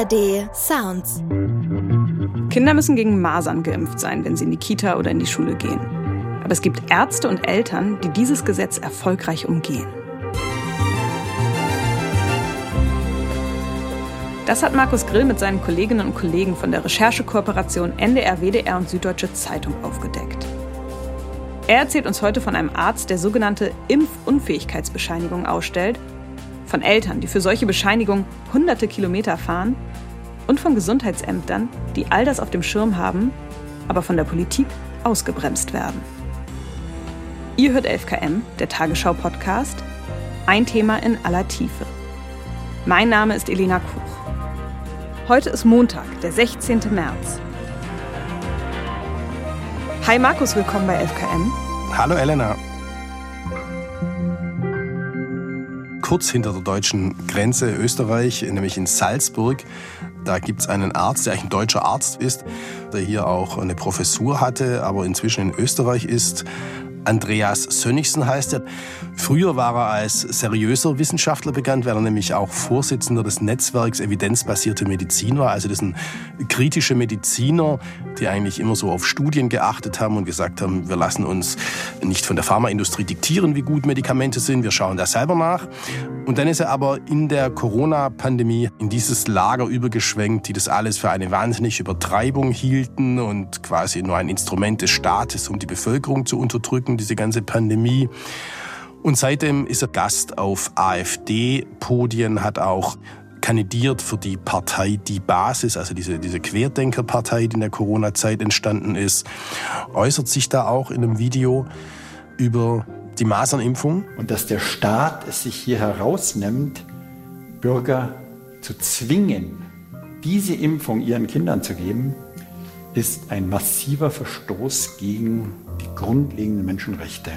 ARD Sounds. Kinder müssen gegen Masern geimpft sein, wenn sie in die Kita oder in die Schule gehen. Aber es gibt Ärzte und Eltern, die dieses Gesetz erfolgreich umgehen. Das hat Markus Grill mit seinen Kolleginnen und Kollegen von der Recherchekooperation NDR, WDR und Süddeutsche Zeitung aufgedeckt. Er erzählt uns heute von einem Arzt, der sogenannte Impfunfähigkeitsbescheinigungen ausstellt, von Eltern, die für solche Bescheinigungen hunderte Kilometer fahren und von Gesundheitsämtern, die all das auf dem Schirm haben, aber von der Politik ausgebremst werden. Ihr hört 11KM, der Tagesschau-Podcast, ein Thema in aller Tiefe. Mein Name ist Elena Kuch. Heute ist Montag, der 16. März. Hi Markus, willkommen bei 11KM. Hallo Elena. Kurz hinter der deutschen Grenze Österreich, nämlich in Salzburg, da gibt es einen Arzt, der eigentlich ein deutscher Arzt ist, der hier auch eine Professur hatte, aber inzwischen in Österreich ist. Andreas Sönnigsen heißt er. Früher war er als seriöser Wissenschaftler bekannt, weil er nämlich auch Vorsitzender des Netzwerks Evidenzbasierte Medizin war. Also das sind kritische Mediziner, die eigentlich immer so auf Studien geachtet haben und gesagt haben, wir lassen uns nicht von der Pharmaindustrie diktieren, wie gut Medikamente sind, wir schauen da selber nach. Und dann ist er aber in der Corona-Pandemie in dieses Lager übergeschwenkt, die das alles für eine wahnsinnige Übertreibung hielten und quasi nur ein Instrument des Staates, um die Bevölkerung zu unterdrücken, diese ganze Pandemie. Und seitdem ist er Gast auf AfD-Podien, hat auch kandidiert für die Partei Die Basis, also diese Querdenkerpartei, die in der Corona-Zeit entstanden ist, äußert sich da auch in einem Video über die Masernimpfung. Und dass der Staat es sich hier herausnimmt, Bürger zu zwingen, diese Impfung ihren Kindern zu geben, ist ein massiver Verstoß gegen die grundlegenden Menschenrechte.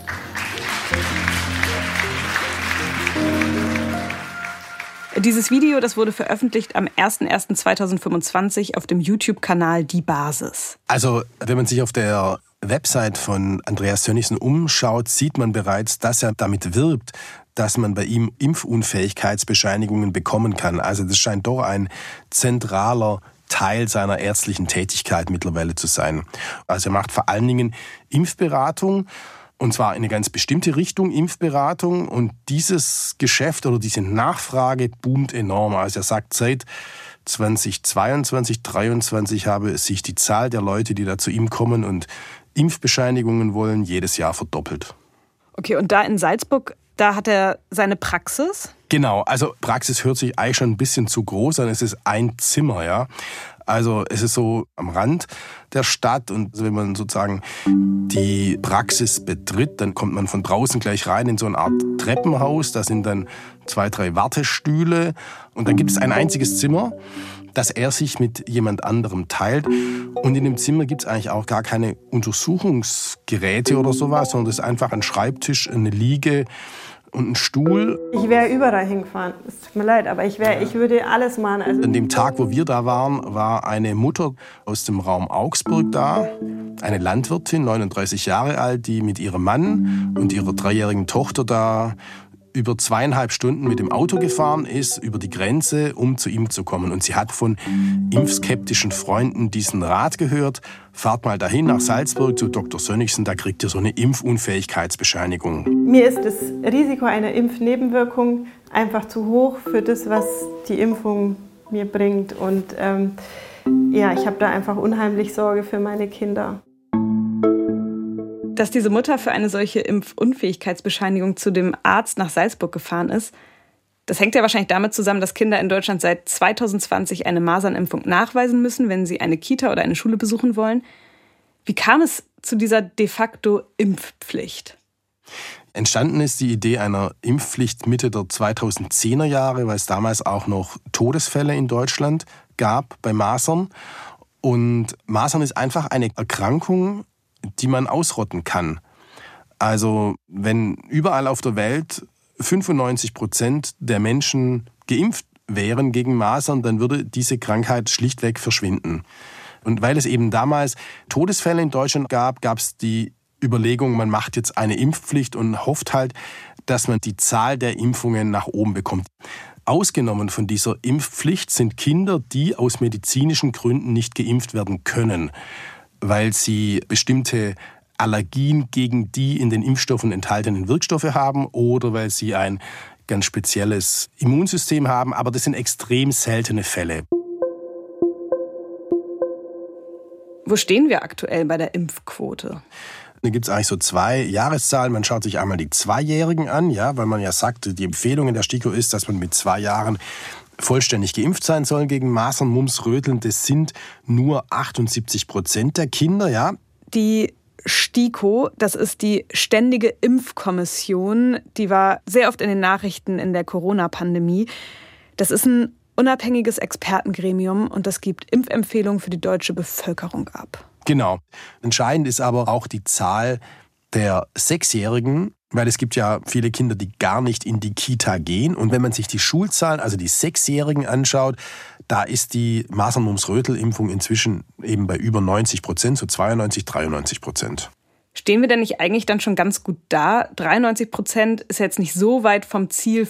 Dieses Video, das wurde veröffentlicht am 01.01.2025 auf dem YouTube-Kanal Die Basis. Also, wenn man sich auf der Website von Andreas Sönnigsen umschaut, sieht man bereits, dass er damit wirbt, dass man bei ihm Impfunfähigkeitsbescheinigungen bekommen kann. Also das scheint doch ein zentraler Teil seiner ärztlichen Tätigkeit mittlerweile zu sein. Also er macht vor allen Dingen Impfberatung, und zwar in eine ganz bestimmte Richtung, Impfberatung. Und dieses Geschäft oder diese Nachfrage boomt enorm. Also er sagt, seit 2022, 2023 habe sich die Zahl der Leute, die da zu ihm kommen und Impfbescheinigungen wollen, jedes Jahr verdoppelt. Okay, und da in Salzburg, da hat er seine Praxis? Genau, also Praxis hört sich eigentlich schon ein bisschen zu groß an. Es ist ein Zimmer, ja. Also es ist so am Rand der Stadt und wenn man sozusagen die Praxis betritt, dann kommt man von draußen gleich rein in so eine Art Treppenhaus. Da sind dann 2, 3 Wartestühle und dann gibt es ein einziges Zimmer, das er sich mit jemand anderem teilt. Und in dem Zimmer gibt es eigentlich auch gar keine Untersuchungsgeräte oder sowas, sondern es ist einfach ein Schreibtisch, eine Liege und ein Stuhl. Ich wäre überall hingefahren. Es tut mir leid, aber ich würde alles machen. Also an dem Tag, wo wir da waren, war eine Mutter aus dem Raum Augsburg da. Eine Landwirtin, 39 Jahre alt, die mit ihrem Mann und ihrer 3-jährigen Tochter da über 2,5 Stunden mit dem Auto gefahren ist, über die Grenze, um zu ihm zu kommen. Und sie hat von impfskeptischen Freunden diesen Rat gehört, fahrt mal dahin nach Salzburg zu Dr. Sönnigsen, da kriegt ihr so eine Impfunfähigkeitsbescheinigung. Mir ist das Risiko einer Impfnebenwirkung einfach zu hoch für das, was die Impfung mir bringt. Und ich habe da einfach unheimlich Sorge für meine Kinder. Dass diese Mutter für eine solche Impfunfähigkeitsbescheinigung zu dem Arzt nach Salzburg gefahren ist, das hängt ja wahrscheinlich damit zusammen, dass Kinder in Deutschland seit 2020 eine Masernimpfung nachweisen müssen, wenn sie eine Kita oder eine Schule besuchen wollen. Wie kam es zu dieser de facto Impfpflicht? Entstanden ist die Idee einer Impfpflicht Mitte der 2010er Jahre, weil es damals auch noch Todesfälle in Deutschland gab bei Masern. Und Masern ist einfach eine Erkrankung, die man ausrotten kann. Also wenn überall auf der Welt 95% der Menschen geimpft wären gegen Masern, dann würde diese Krankheit schlichtweg verschwinden. Und weil es eben damals Todesfälle in Deutschland gab, gab es die Überlegung, man macht jetzt eine Impfpflicht und hofft halt, dass man die Zahl der Impfungen nach oben bekommt. Ausgenommen von dieser Impfpflicht sind Kinder, die aus medizinischen Gründen nicht geimpft werden können, weil sie bestimmte Allergien gegen die in den Impfstoffen enthaltenen Wirkstoffe haben oder weil sie ein ganz spezielles Immunsystem haben. Aber das sind extrem seltene Fälle. Wo stehen wir aktuell bei der Impfquote? Da gibt es eigentlich so 2 Jahreszahlen. Man schaut sich einmal die 2-Jährigen an, ja, weil man ja sagt, die Empfehlung in der STIKO ist, dass man mit 2 Jahren vollständig geimpft sein soll gegen Masern, Mumps, Röteln. Das sind nur 78% der Kinder, ja. Die STIKO, das ist die Ständige Impfkommission, die war sehr oft in den Nachrichten in der Corona-Pandemie. Das ist ein unabhängiges Expertengremium und das gibt Impfempfehlungen für die deutsche Bevölkerung ab. Genau. Entscheidend ist aber auch die Zahl der 6-Jährigen, weil es gibt ja viele Kinder, die gar nicht in die Kita gehen. Und wenn man sich die Schulzahlen, also die 6-Jährigen anschaut, da ist die Masern-Mumps-Rötel-Impfung inzwischen eben bei über 90%, so 92-93%. Stehen wir denn nicht eigentlich dann schon ganz gut da? 93% ist jetzt nicht so weit vom Ziel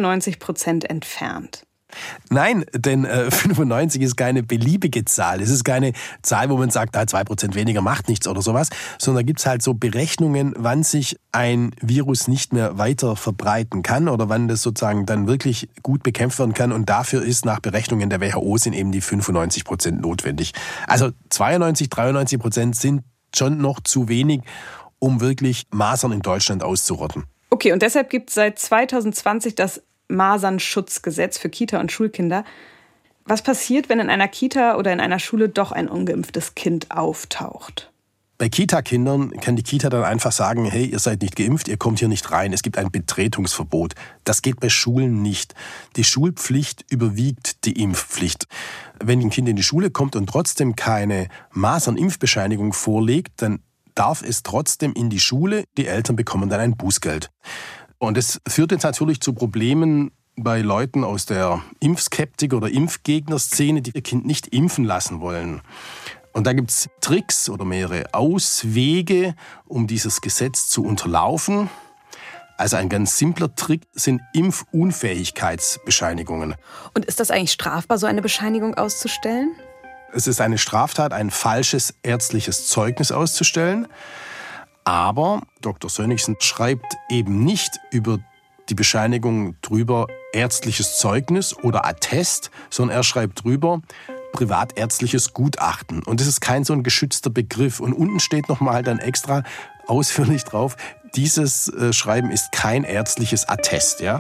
95% entfernt. Nein, denn 95 ist keine beliebige Zahl. Es ist keine Zahl, wo man sagt, 2% weniger macht nichts oder sowas, sondern da gibt es halt so Berechnungen, wann sich ein Virus nicht mehr weiter verbreiten kann oder wann das sozusagen dann wirklich gut bekämpft werden kann. Und dafür ist nach Berechnungen der WHO sind eben die 95% notwendig. Also 92-93% sind schon noch zu wenig, um wirklich Masern in Deutschland auszurotten. Okay, und deshalb gibt es seit 2020 das Masernschutzgesetz für Kita- und Schulkinder. Was passiert, wenn in einer Kita oder in einer Schule doch ein ungeimpftes Kind auftaucht? Bei Kita-Kindern kann die Kita dann einfach sagen, hey, ihr seid nicht geimpft, ihr kommt hier nicht rein. Es gibt ein Betretungsverbot. Das geht bei Schulen nicht. Die Schulpflicht überwiegt die Impfpflicht. Wenn ein Kind in die Schule kommt und trotzdem keine Masernimpfbescheinigung vorlegt, dann darf es trotzdem in die Schule. Die Eltern bekommen dann ein Bußgeld. Und das führt jetzt natürlich zu Problemen bei Leuten aus der Impfskeptik- oder Impfgegnerszene, die ihr Kind nicht impfen lassen wollen. Und da gibt es Tricks oder mehrere Auswege, um dieses Gesetz zu unterlaufen. Also ein ganz simpler Trick sind Impfunfähigkeitsbescheinigungen. Und ist das eigentlich strafbar, so eine Bescheinigung auszustellen? Es ist eine Straftat, ein falsches ärztliches Zeugnis auszustellen. Aber Dr. Sönnigsen schreibt eben nicht über die Bescheinigung drüber ärztliches Zeugnis oder Attest, sondern er schreibt drüber privatärztliches Gutachten. Und das ist kein so ein geschützter Begriff. Und unten steht nochmal dann extra ausführlich drauf, dieses Schreiben ist kein ärztliches Attest, ja?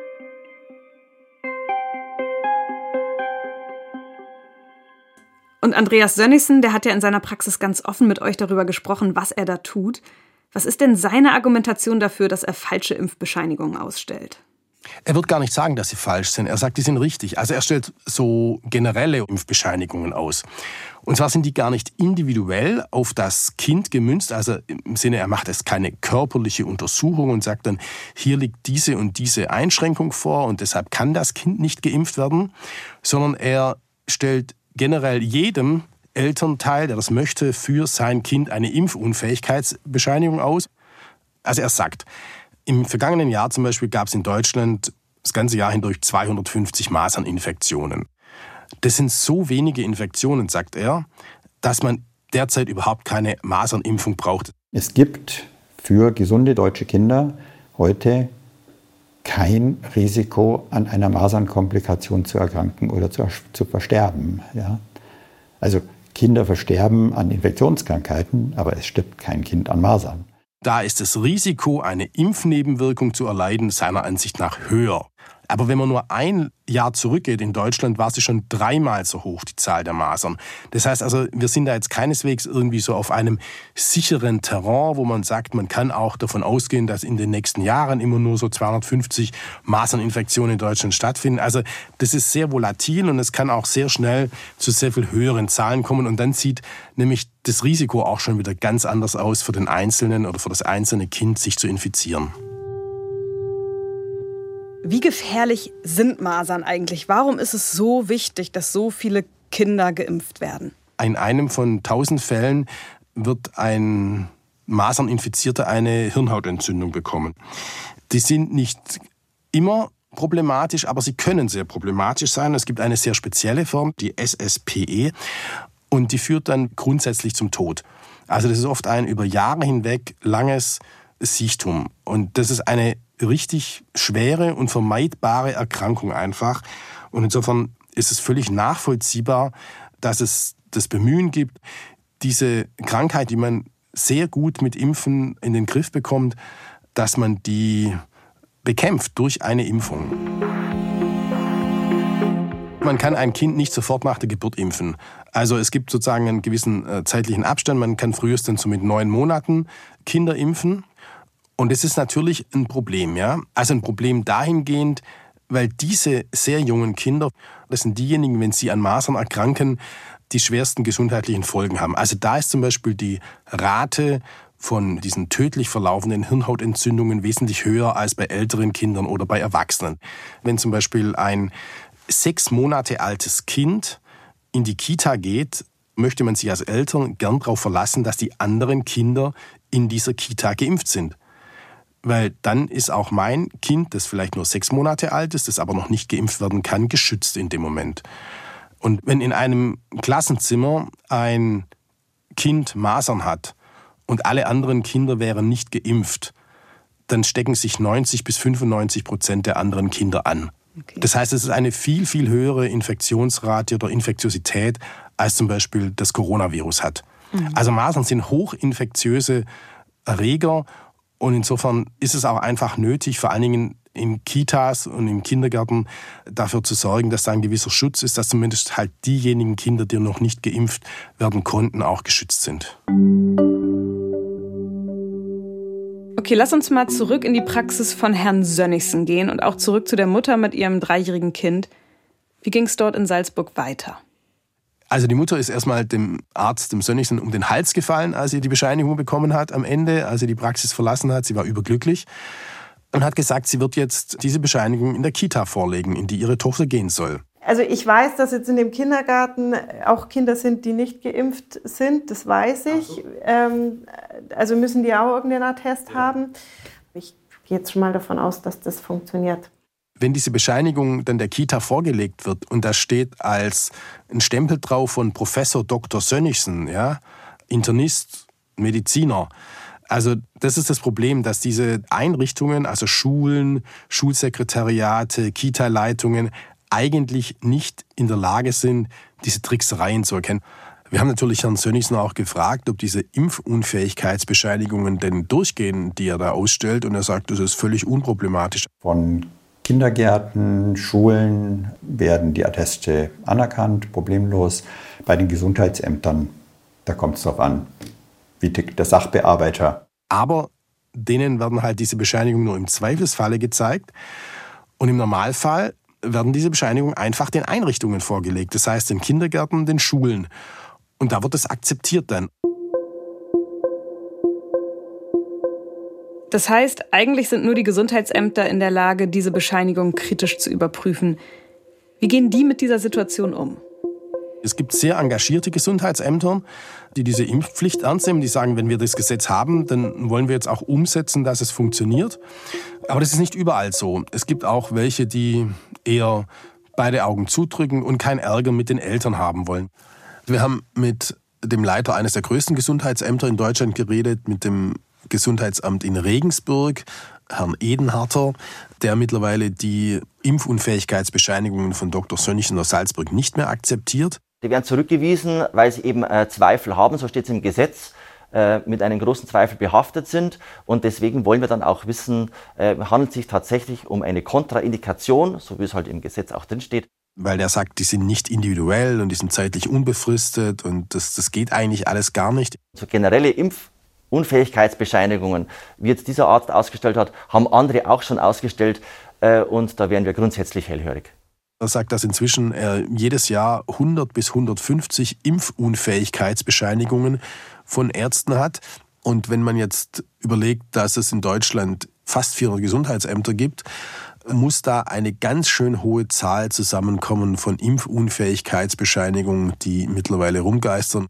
Und Andreas Sönnigsen, der hat ja in seiner Praxis ganz offen mit euch darüber gesprochen, was er da tut. Was ist denn seine Argumentation dafür, dass er falsche Impfbescheinigungen ausstellt? Er wird gar nicht sagen, dass sie falsch sind. Er sagt, die sind richtig. Also er stellt so generelle Impfbescheinigungen aus. Und zwar sind die gar nicht individuell auf das Kind gemünzt. Also im Sinne, er macht jetzt keine körperliche Untersuchung und sagt dann, hier liegt diese und diese Einschränkung vor und deshalb kann das Kind nicht geimpft werden. Sondern er stellt generell jedem Elternteil, der das möchte, für sein Kind eine Impfunfähigkeitsbescheinigung aus. Also er sagt, im vergangenen Jahr zum Beispiel gab es in Deutschland das ganze Jahr hindurch 250 Maserninfektionen. Das sind so wenige Infektionen, sagt er, dass man derzeit überhaupt keine Masernimpfung braucht. Es gibt für gesunde deutsche Kinder heute kein Risiko, an einer Masernkomplikation zu erkranken oder zu versterben. Ja? Also Kinder versterben an Infektionskrankheiten, aber es stirbt kein Kind an Masern. Da ist das Risiko, eine Impfnebenwirkung zu erleiden, seiner Ansicht nach höher. Aber wenn man nur ein Jahr zurückgeht, in Deutschland war sie schon 3-mal so hoch, die Zahl der Masern. Das heißt also, wir sind da jetzt keineswegs irgendwie so auf einem sicheren Terrain, wo man sagt, man kann auch davon ausgehen, dass in den nächsten Jahren immer nur so 250 Maserninfektionen in Deutschland stattfinden. Also das ist sehr volatil und es kann auch sehr schnell zu sehr viel höheren Zahlen kommen. Und dann sieht nämlich das Risiko auch schon wieder ganz anders aus für den Einzelnen oder für das einzelne Kind, sich zu infizieren. Wie gefährlich sind Masern eigentlich? Warum ist es so wichtig, dass so viele Kinder geimpft werden? In einem von 1000 Fällen wird ein Maserninfizierter eine Hirnhautentzündung bekommen. Die sind nicht immer problematisch, aber sie können sehr problematisch sein. Es gibt eine sehr spezielle Form, die SSPE, und die führt dann grundsätzlich zum Tod. Also das ist oft ein über Jahre hinweg langes Siechtum. Und das ist eine richtig schwere und vermeidbare Erkrankung einfach. Und insofern ist es völlig nachvollziehbar, dass es das Bemühen gibt, diese Krankheit, die man sehr gut mit Impfen in den Griff bekommt, dass man die bekämpft durch eine Impfung. Man kann ein Kind nicht sofort nach der Geburt impfen. Also es gibt sozusagen einen gewissen zeitlichen Abstand. Man kann frühestens so mit 9 Monaten Kinder impfen. Und das ist natürlich ein Problem, ja. Also ein Problem dahingehend, weil diese sehr jungen Kinder, das sind diejenigen, wenn sie an Masern erkranken, die schwersten gesundheitlichen Folgen haben. Also da ist zum Beispiel die Rate von diesen tödlich verlaufenden Hirnhautentzündungen wesentlich höher als bei älteren Kindern oder bei Erwachsenen. Wenn zum Beispiel ein 6 Monate altes Kind in die Kita geht, möchte man sich als Eltern gern darauf verlassen, dass die anderen Kinder in dieser Kita geimpft sind. Weil dann ist auch mein Kind, das vielleicht nur 6 Monate alt ist, das aber noch nicht geimpft werden kann, geschützt in dem Moment. Und wenn in einem Klassenzimmer ein Kind Masern hat und alle anderen Kinder wären nicht geimpft, dann stecken sich 90-95% der anderen Kinder an. Okay. Das heißt, es ist eine viel, viel höhere Infektionsrate oder Infektiosität, als zum Beispiel das Coronavirus hat. Mhm. Also Masern sind hochinfektiöse Erreger und insofern ist es auch einfach nötig, vor allen Dingen in Kitas und im Kindergarten dafür zu sorgen, dass da ein gewisser Schutz ist, dass zumindest halt diejenigen Kinder, die noch nicht geimpft werden konnten, auch geschützt sind. Okay, lass uns mal zurück in die Praxis von Herrn Sönnigsen gehen und auch zurück zu der Mutter mit ihrem 3-jährigen Kind. Wie ging es dort in Salzburg weiter? Also die Mutter ist erstmal dem Arzt, dem Sönnigsen, um den Hals gefallen, als sie die Bescheinigung bekommen hat am Ende, als sie die Praxis verlassen hat. Sie war überglücklich und hat gesagt, sie wird jetzt diese Bescheinigung in der Kita vorlegen, in die ihre Tochter gehen soll. Also ich weiß, dass jetzt in dem Kindergarten auch Kinder sind, die nicht geimpft sind, das weiß ich. Also müssen die auch irgendeinen Attest haben. Ich gehe jetzt schon mal davon aus, dass das funktioniert. Wenn diese Bescheinigung dann der Kita vorgelegt wird und da steht als ein Stempel drauf von Professor Dr. Sönnigsen, ja, Internist, Mediziner. Also das ist das Problem, dass diese Einrichtungen, also Schulen, Schulsekretariate, Kita-Leitungen, eigentlich nicht in der Lage sind, diese Tricksereien zu erkennen. Wir haben natürlich Herrn Sönnigsen auch gefragt, ob diese Impfunfähigkeitsbescheinigungen denn durchgehen, die er da ausstellt. Und er sagt, das ist völlig unproblematisch. Von Kindergärten, Schulen werden die Atteste anerkannt, problemlos. Bei den Gesundheitsämtern, da kommt es darauf an, wie tickt der Sachbearbeiter. Aber denen werden halt diese Bescheinigungen nur im Zweifelsfalle gezeigt. Und im Normalfall werden diese Bescheinigungen einfach den Einrichtungen vorgelegt. Das heißt den Kindergärten, den Schulen. Und da wird es akzeptiert dann. Das heißt, eigentlich sind nur die Gesundheitsämter in der Lage, diese Bescheinigung kritisch zu überprüfen. Wie gehen die mit dieser Situation um? Es gibt sehr engagierte Gesundheitsämter, die diese Impfpflicht ernst nehmen. Die sagen, wenn wir das Gesetz haben, dann wollen wir jetzt auch umsetzen, dass es funktioniert. Aber das ist nicht überall so. Es gibt auch welche, die eher beide Augen zudrücken und keinen Ärger mit den Eltern haben wollen. Wir haben mit dem Leiter eines der größten Gesundheitsämter in Deutschland geredet, mit dem Gesundheitsamt in Regensburg, Herrn Edenharter, der mittlerweile die Impfunfähigkeitsbescheinigungen von Dr. Sönnigsen aus Salzburg nicht mehr akzeptiert. Die werden zurückgewiesen, weil sie eben Zweifel haben, so steht es im Gesetz, mit einem großen Zweifel behaftet sind. Und deswegen wollen wir dann auch wissen, handelt es sich tatsächlich um eine Kontraindikation, so wie es halt im Gesetz auch drin steht. Weil der sagt, die sind nicht individuell und die sind zeitlich unbefristet und das geht eigentlich alles gar nicht. So generelle Impfunfähigkeitsbescheinigungen, wie jetzt dieser Arzt ausgestellt hat, haben andere auch schon ausgestellt und da wären wir grundsätzlich hellhörig. Er sagt, dass inzwischen jedes Jahr 100 bis 150 Impfunfähigkeitsbescheinigungen von Ärzten hat. Und wenn man jetzt überlegt, dass es in Deutschland fast 400 Gesundheitsämter gibt, muss da eine ganz schön hohe Zahl zusammenkommen von Impfunfähigkeitsbescheinigungen, die mittlerweile rumgeistern.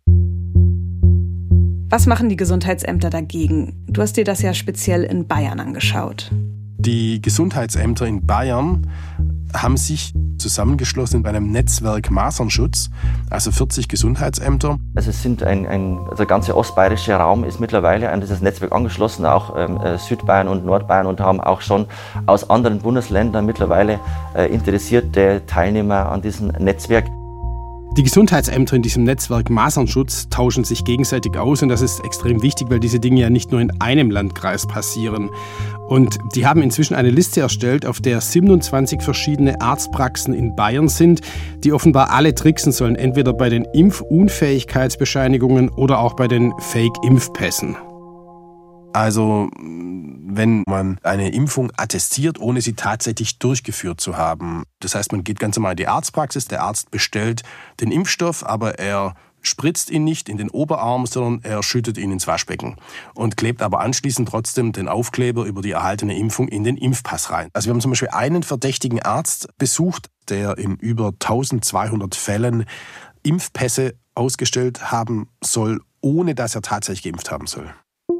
Was machen die Gesundheitsämter dagegen? Du hast dir das ja speziell in Bayern angeschaut. Die Gesundheitsämter in Bayern haben sich zusammengeschlossen in einem Netzwerk Masernschutz, also 40 Gesundheitsämter. Also es sind also der ganze ostbayerische Raum ist mittlerweile an dieses Netzwerk angeschlossen, auch Südbayern und Nordbayern, und haben auch schon aus anderen Bundesländern mittlerweile interessierte Teilnehmer an diesem Netzwerk. Die Gesundheitsämter in diesem Netzwerk Masernschutz tauschen sich gegenseitig aus, und das ist extrem wichtig, weil diese Dinge ja nicht nur in einem Landkreis passieren. Und die haben inzwischen eine Liste erstellt, auf der 27 verschiedene Arztpraxen in Bayern sind, die offenbar alle tricksen sollen, entweder bei den Impfunfähigkeitsbescheinigungen oder auch bei den Fake-Impfpässen. Also wenn man eine Impfung attestiert, ohne sie tatsächlich durchgeführt zu haben. Das heißt, man geht ganz normal in die Arztpraxis, der Arzt bestellt den Impfstoff, aber er spritzt ihn nicht in den Oberarm, sondern er schüttet ihn ins Waschbecken und klebt aber anschließend trotzdem den Aufkleber über die erhaltene Impfung in den Impfpass rein. Also wir haben zum Beispiel einen verdächtigen Arzt besucht, der in über 1200 Fällen Impfpässe ausgestellt haben soll, ohne dass er tatsächlich geimpft haben soll.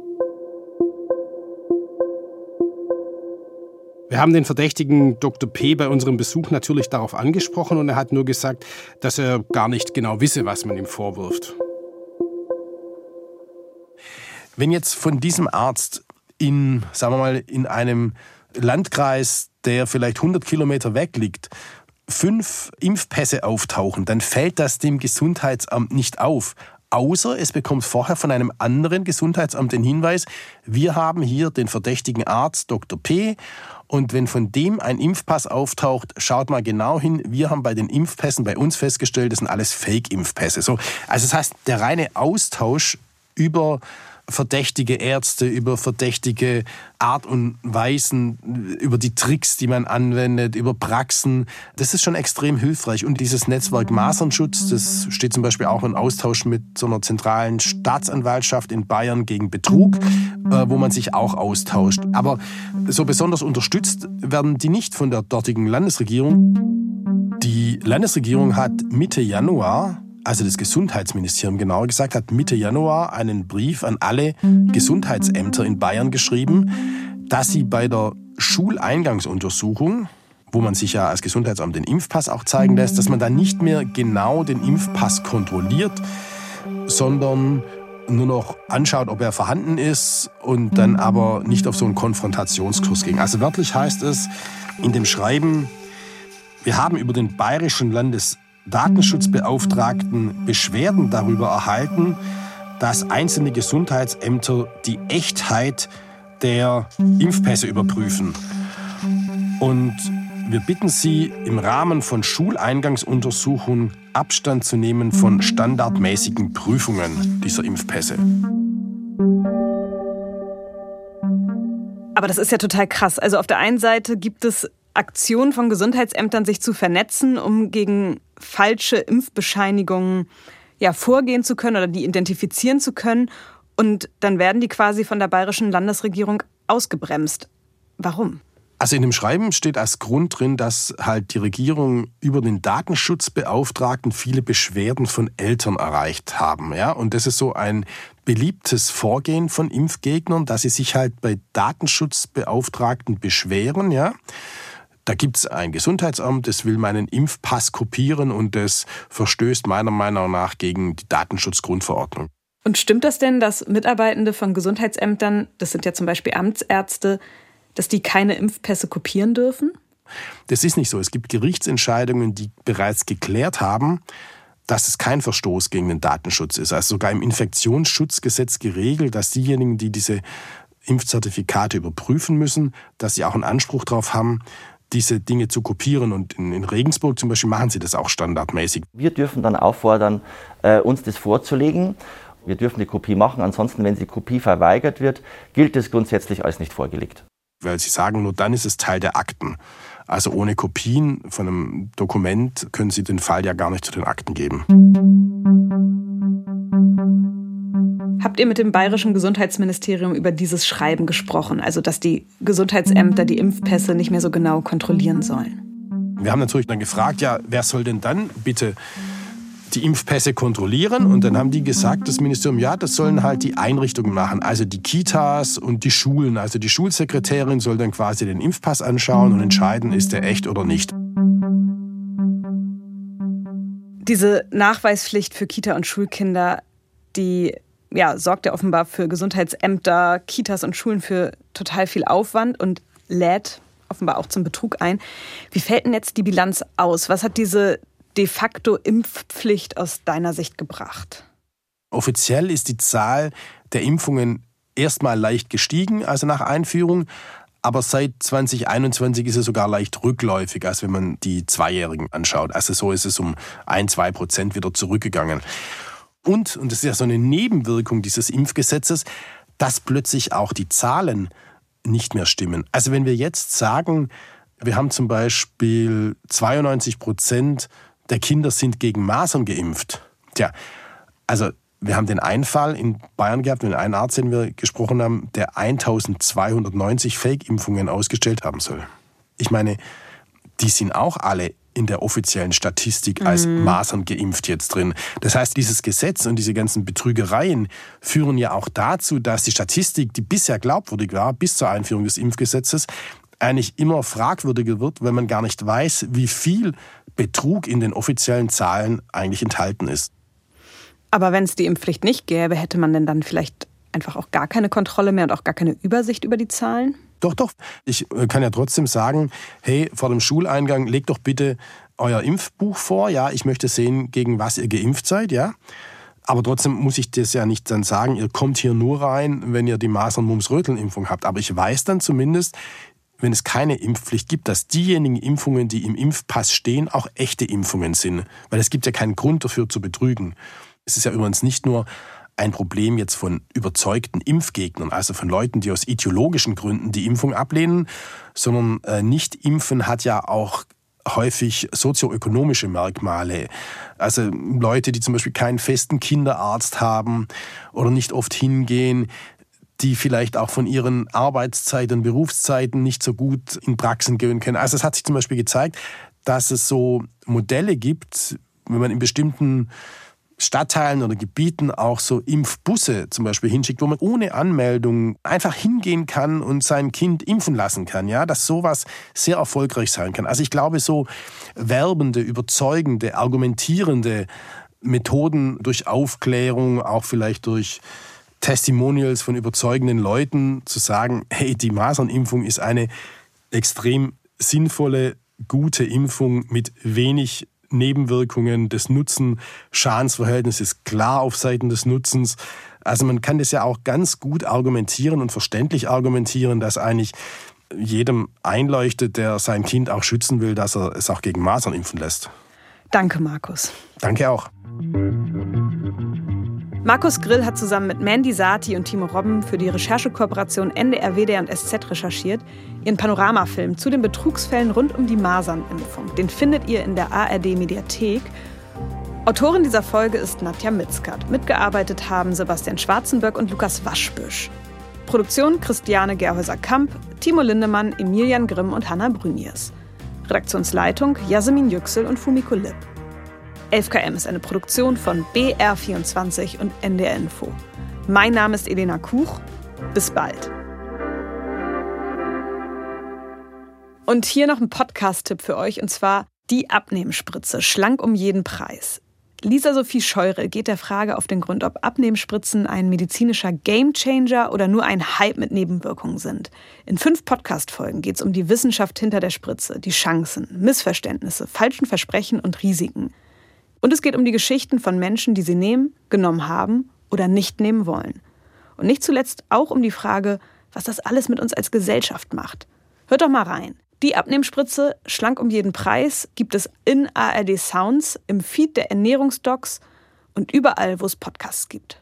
Wir haben den verdächtigen Dr. P. bei unserem Besuch natürlich darauf angesprochen, und er hat nur gesagt, dass er gar nicht genau wisse, was man ihm vorwirft. Wenn jetzt von diesem Arzt in einem Landkreis, der vielleicht 100 Kilometer weg liegt, 5 Impfpässe auftauchen, dann fällt das dem Gesundheitsamt nicht auf. Außer es bekommt vorher von einem anderen Gesundheitsamt den Hinweis, wir haben hier den verdächtigen Arzt Dr. P. Und wenn von dem ein Impfpass auftaucht, schaut mal genau hin, wir haben bei den Impfpässen bei uns festgestellt, das sind alles Fake-Impfpässe. Also das heißt, der reine Austausch über verdächtige Ärzte, über verdächtige Art und Weisen, über die Tricks, die man anwendet, über Praxen. Das ist schon extrem hilfreich. Und dieses Netzwerk Masernschutz, das steht zum Beispiel auch im Austausch mit so einer zentralen Staatsanwaltschaft in Bayern gegen Betrug, wo man sich auch austauscht. Aber so besonders unterstützt werden die nicht von der dortigen Landesregierung. Die Landesregierung hat Mitte Januar, also das Gesundheitsministerium genauer gesagt, hat Mitte Januar einen Brief an alle Gesundheitsämter in Bayern geschrieben, dass sie bei der Schuleingangsuntersuchung, wo man sich ja als Gesundheitsamt den Impfpass auch zeigen lässt, dass man da nicht mehr genau den Impfpass kontrolliert, sondern nur noch anschaut, ob er vorhanden ist, und dann aber nicht auf so einen Konfrontationskurs ging. Also wörtlich heißt es in dem Schreiben, wir haben über den bayerischen Landesdatenschutzbeauftragten Beschwerden darüber erhalten, dass einzelne Gesundheitsämter die Echtheit der Impfpässe überprüfen. Und wir bitten Sie, im Rahmen von Schuleingangsuntersuchungen Abstand zu nehmen von standardmäßigen Prüfungen dieser Impfpässe. Aber das ist ja total krass. Also auf der einen Seite gibt es Aktionen von Gesundheitsämtern, sich zu vernetzen, um gegen falsche Impfbescheinigungen vorgehen zu können oder die identifizieren zu können. Und dann werden die quasi von der bayerischen Landesregierung ausgebremst. Warum? Also in dem Schreiben steht als Grund drin, dass halt die Regierung über den Datenschutzbeauftragten viele Beschwerden von Eltern erreicht haben. Ja? Und das ist so ein beliebtes Vorgehen von Impfgegnern, dass sie sich halt bei Datenschutzbeauftragten beschweren. Ja? Da gibt es ein Gesundheitsamt, das will meinen Impfpass kopieren, und das verstößt meiner Meinung nach gegen die Datenschutzgrundverordnung. Und stimmt das denn, dass Mitarbeitende von Gesundheitsämtern, das sind ja zum Beispiel Amtsärzte, dass die keine Impfpässe kopieren dürfen? Das ist nicht so. Es gibt Gerichtsentscheidungen, die bereits geklärt haben, dass es kein Verstoß gegen den Datenschutz ist. Also sogar im Infektionsschutzgesetz geregelt, dass diejenigen, die diese Impfzertifikate überprüfen müssen, dass sie auch einen Anspruch darauf haben, diese Dinge zu kopieren. Und in Regensburg zum Beispiel machen sie das auch standardmäßig. Wir dürfen dann auffordern, uns das vorzulegen. Wir dürfen die Kopie machen. Ansonsten, wenn die Kopie verweigert wird, gilt es grundsätzlich als nicht vorgelegt. Weil sie sagen, nur dann ist es Teil der Akten. Also ohne Kopien von einem Dokument können Sie den Fall ja gar nicht zu den Akten geben. Habt ihr mit dem bayerischen Gesundheitsministerium über dieses Schreiben gesprochen? Also, dass die Gesundheitsämter die Impfpässe nicht mehr so genau kontrollieren sollen? Wir haben natürlich dann gefragt, ja, wer soll denn dann bitte die Impfpässe kontrollieren. Und dann haben die gesagt, das Ministerium, ja, das sollen halt die Einrichtungen machen, also die Kitas und die Schulen. Also die Schulsekretärin soll dann quasi den Impfpass anschauen und entscheiden, ist der echt oder nicht. Diese Nachweispflicht für Kita- und Schulkinder, die sorgt ja offenbar für Gesundheitsämter, Kitas und Schulen für total viel Aufwand und lädt offenbar auch zum Betrug ein. Wie fällt denn jetzt die Bilanz aus? Was hat diese de facto Impfpflicht aus deiner Sicht gebracht? Offiziell ist die Zahl der Impfungen erstmal leicht gestiegen, also nach Einführung. Aber seit 2021 ist es sogar leicht rückläufig, als wenn man die Zweijährigen anschaut. Also so ist es um 1-2% wieder zurückgegangen. Und das ist ja so eine Nebenwirkung dieses Impfgesetzes, dass plötzlich auch die Zahlen nicht mehr stimmen. Also wenn wir jetzt sagen, wir haben zum Beispiel 92% der Kinder sind gegen Masern geimpft. Also wir haben den einen Fall in Bayern gehabt, mit einem Arzt, den wir gesprochen haben, der 1290 Fake-Impfungen ausgestellt haben soll. Ich meine, die sind auch alle in der offiziellen Statistik als Masern geimpft jetzt drin. Das heißt, dieses Gesetz und diese ganzen Betrügereien führen ja auch dazu, dass die Statistik, die bisher glaubwürdig war, bis zur Einführung des Impfgesetzes, eigentlich immer fragwürdiger wird, weil man gar nicht weiß, wie viel Betrug in den offiziellen Zahlen eigentlich enthalten ist. Aber wenn es die Impfpflicht nicht gäbe, hätte man denn dann vielleicht einfach auch gar keine Kontrolle mehr und auch gar keine Übersicht über die Zahlen? Doch. Ich kann ja trotzdem sagen, hey, vor dem Schuleingang legt doch bitte euer Impfbuch vor. Ja, ich möchte sehen, gegen was ihr geimpft seid, ja. Aber trotzdem muss ich das ja nicht dann sagen, ihr kommt hier nur rein, wenn ihr die Masern-Mumps-Röteln-Impfung habt. Aber ich weiß dann zumindest, wenn es keine Impfpflicht gibt, dass diejenigen Impfungen, die im Impfpass stehen, auch echte Impfungen sind. Weil es gibt ja keinen Grund dafür zu betrügen. Es ist ja übrigens nicht nur ein Problem jetzt von überzeugten Impfgegnern, also von Leuten, die aus ideologischen Gründen die Impfung ablehnen, sondern Nicht-Impfen hat ja auch häufig sozioökonomische Merkmale. Also Leute, die zum Beispiel keinen festen Kinderarzt haben oder nicht oft hingehen, die vielleicht auch von ihren Arbeitszeiten, Berufszeiten nicht so gut in Praxen gehen können. Also es hat sich zum Beispiel gezeigt, dass es so Modelle gibt, wenn man in bestimmten Stadtteilen oder Gebieten auch so Impfbusse zum Beispiel hinschickt, wo man ohne Anmeldung einfach hingehen kann und sein Kind impfen lassen kann, ja, dass sowas sehr erfolgreich sein kann. Also ich glaube, so werbende, überzeugende, argumentierende Methoden durch Aufklärung, auch vielleicht durch Testimonials von überzeugenden Leuten zu sagen, hey, die Masernimpfung ist eine extrem sinnvolle, gute Impfung mit wenig Nebenwirkungen, das Nutzen-Schadensverhältnis ist klar auf Seiten des Nutzens. Also man kann das ja auch ganz gut argumentieren und verständlich argumentieren, dass eigentlich jedem einleuchtet, der sein Kind auch schützen will, dass er es auch gegen Masern impfen lässt. Danke, Markus. Danke auch. Markus Grill hat zusammen mit Mandy Sati und Timo Robben für die Recherchekooperation NDR, WDR und SZ recherchiert, ihren Panoramafilm zu den Betrugsfällen rund um die Masernimpfung. Den findet ihr in der ARD-Mediathek. Autorin dieser Folge ist Nadja Mitzkat. Mitgearbeitet haben Sebastian Schwarzenberg und Lukas Waschbüsch. Produktion Christiane Gerhäuser-Kamp, Timo Lindemann, Emilian Grimm und Hanna Brüniers. Redaktionsleitung Yasemin Yüksel und Fumiko Lipp. 11KM ist eine Produktion von BR24 und NDR Info. Mein Name ist Elena Kuch. Bis bald. Und hier noch ein Podcast-Tipp für euch, und zwar die Abnehmspritze, schlank um jeden Preis. Lisa Sophie Scheurel geht der Frage auf den Grund, ob Abnehmspritzen ein medizinischer Gamechanger oder nur ein Hype mit Nebenwirkungen sind. In 5 Podcast-Folgen geht es um die Wissenschaft hinter der Spritze, die Chancen, Missverständnisse, falschen Versprechen und Risiken. Und es geht um die Geschichten von Menschen, die sie nehmen, genommen haben oder nicht nehmen wollen. Und nicht zuletzt auch um die Frage, was das alles mit uns als Gesellschaft macht. Hört doch mal rein. Die Abnehmspritze, schlank um jeden Preis, gibt es in ARD Sounds, im Feed der Ernährungsdocs und überall, wo es Podcasts gibt.